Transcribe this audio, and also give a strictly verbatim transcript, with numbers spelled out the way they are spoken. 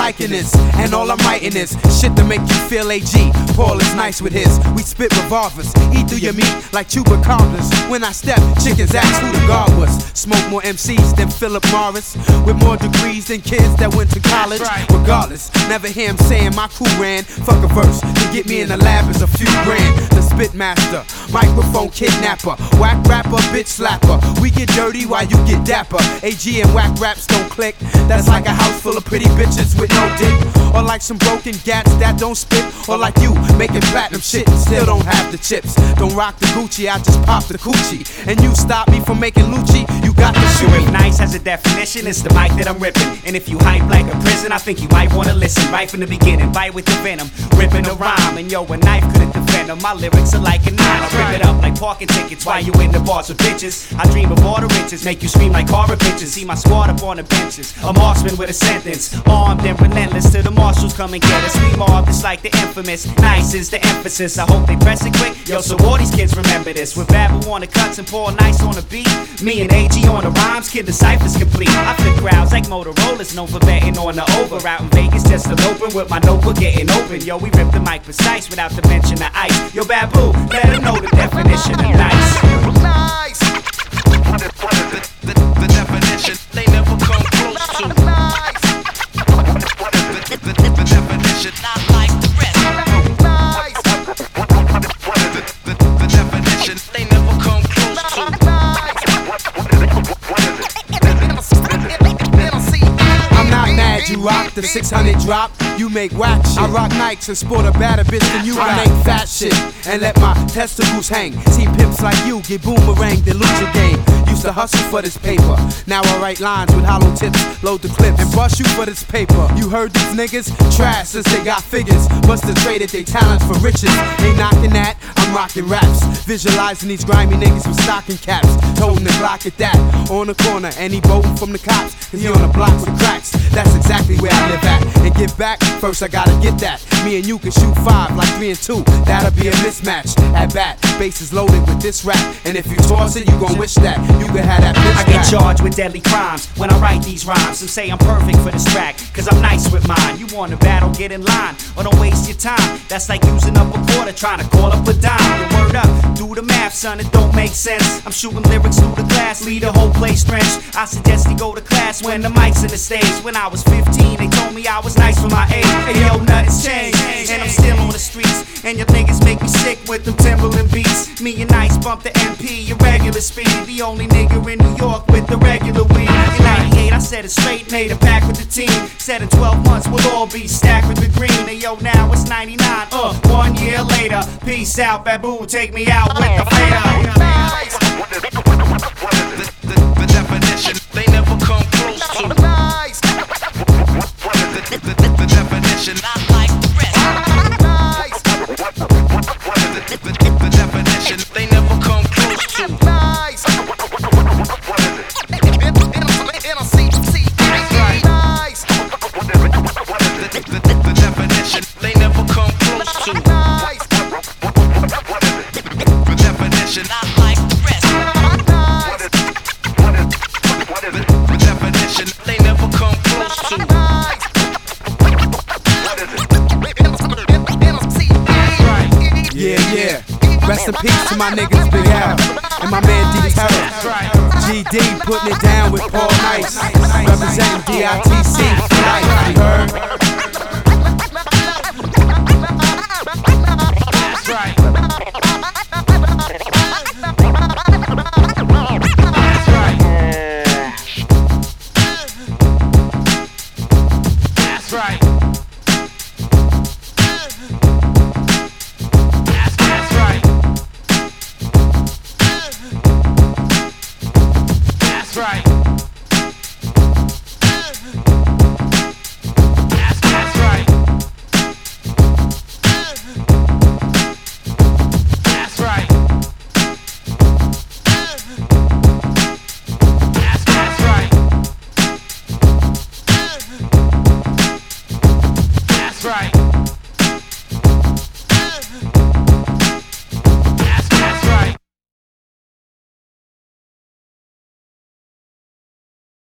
liking this, and all I'm writing is shit to make you feel A G. Paul is nice with his. We spit revolvers, eat through your meat like chupacabras. When I step, chickens ask who the guard was. Smoke more M Cs than Philip Morris, with more degrees than kids that went to college. Regardless, never hear him saying my crew ran. Fuck a verse, to get me in the lab is a few grand. The spit master, microphone kidnapper, whack rapper, bitch slapper. We get dirty while you get dapper. A G and whack raps don't click. That's like a house full of pretty bitches with no dick. Or like some broken gats that don't spit. Or like you, making platinum shit and still don't have the chips. Don't rock the Gucci, I just pop the coochie. And you stop me from making Lucci, you got to shoot me. Nice has a definition, it's the mic that I'm ripping. And if you hype like a prison, I think you might wanna listen. Right from the beginning, bite with the venom, ripping a rhyme. And yo, a knife couldn't defend them. My lyrics are like a nine, I rip it up like parking tickets while you in the bars with bitches. I dream of all the riches, make you scream like horror pictures. See my squad up on the benches, a marksman with a sentence, armed and relentless till the marshals come and get us. We mob just like the infamous, nice is the emphasis. I hope they press it quick, yo, so all these kids remember this. With Babble on the cuts and Paul Nice on the beat, me and A G on the rhymes, kid the cypher's complete. I flip crowds like Motorola's, known for betting on the over. Out in Vegas just eloping with my notebook getting open. Yo, we rip the mic precise without to mention the ice. Yo, Babu, let them know the definition of nice. Nice. What is, what is it? The, the definition they never come close to. Nice. What is, what is it? The, the, the definition not like the rest. Nice. What, what, what is it? The, the definition they never come close to. Nice. What, what is it? What is it? I'm not mad, you rock the six hundred drop. You make whack shit. I rock Nikes and sport a badder bitch than you. I make fat shit and let my testicles hang. See pimps like you get boomerang, then lose your game. Used to hustle for this paper. Now I write lines with hollow tips, load the clips, and bust you for this paper. You heard these niggas? Trash since they got figures. Must have traded their talents for riches. They knocking that, I'm rocking raps. Visualizing these grimy niggas with stocking caps. Holding the Glock at that. On the corner, and he voting from the cops. Cause he on the block with cracks. That's exactly where I live at. And give back, first I gotta get that. Me and you can shoot five like three and two. That'll be a mismatch. At bat, bases loaded with this rap. And if you toss it, you gon' wish that you could have that bitch. I get charged with deadly crimes when I write these rhymes. Some say I'm perfect for this track, cause I'm nice with mine. You want a battle, get in line, or don't waste your time. That's like using up a quarter, trying to call up a dime. Your word up, do the math, son, it don't make sense. I'm shooting lyrics through the glass, leave the whole place drenched. I suggest you go to class when the mic's in the stage. When I was fifteen, they told me I was nice for my age. Hey yo, nothing's changed, and I'm still on the streets. And your niggas make me sick with them Timberland beats. Me and Nice bump the M P, irregular speed. The only nigga in New York with the regular weed. In ninety-eight, I said it straight, made it back with the team. Said in twelve months we'll all be stacked with the green. And yo, now it's ninety-nine, uh, one year later. Peace out, Babu, take me out with the fader. Nice. What is, what is it? The, the, the definition they never come close to. Nice. What, what is it? The, the, the definition not like the rest. Nice. What, what, what is it? The, the, the definition they never come close to. Nice. What, what, what is it? Nice. What is it? What is it? The, the, the definition they never come close to. Nice. What, what, what is it? The definition not like the rest. What is it? What is it? What is it? The definition they never come close to. Nice. What is it? Yeah, yeah. Rest in peace to my niggas Big Al and my man D Terror. G D putting it down with Paul Nice, representing D I T C. You heard? That's right.